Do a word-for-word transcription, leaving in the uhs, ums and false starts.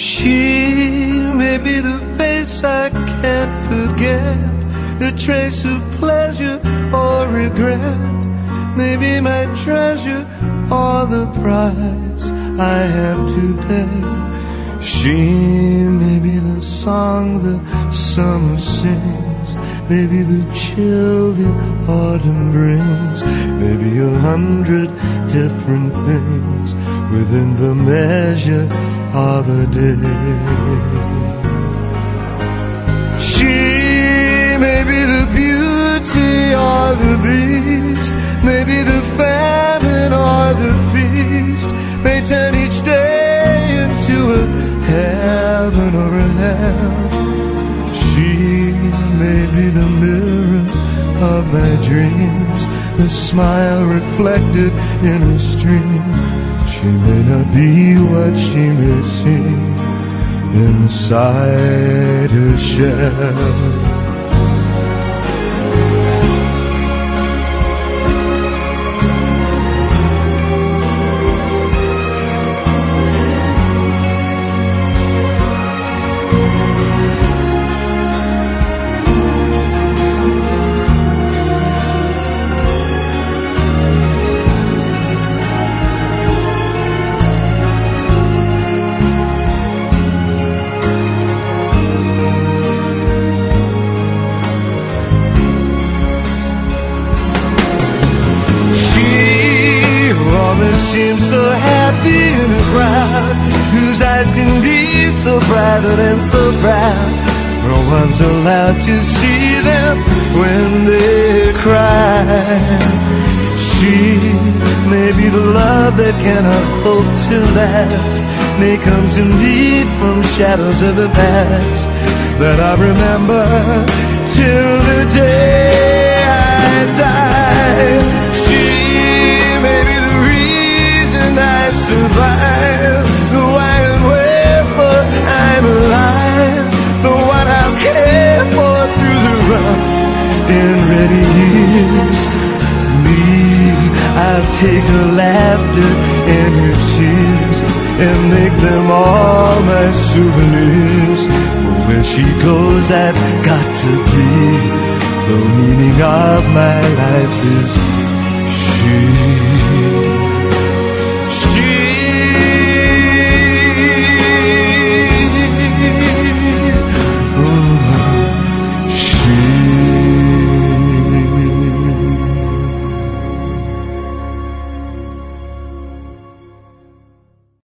She may be the face I can't forget, a trace of pleasure or regret, maybe my treasure or the price I have to pay. She may be the song the summer sings, maybe the chill the autumn brings, maybe a hundred different things within the measure of a day. She may be the beauty or the beast, maybe the famine or the feast, may turn each day into a heaven or a hell. She may be the mirror of my dreams, a smile reflected in a stream. She may not be what she may seem inside her shell. Seems so happy in a crowd whose eyes can be so private and so proud. No one's allowed to see them when they cry. She may be the love that cannot hope to last, may come to me from shadows of the past that I remember till the day I die. She may be the reason I survive, the why and wherefore I'm alive, the one I'll care for through the rough and ready years. Me, I'll take her laughter and her tears and make them all my souvenirs. For where she goes I've got to be, the meaning of my life is she.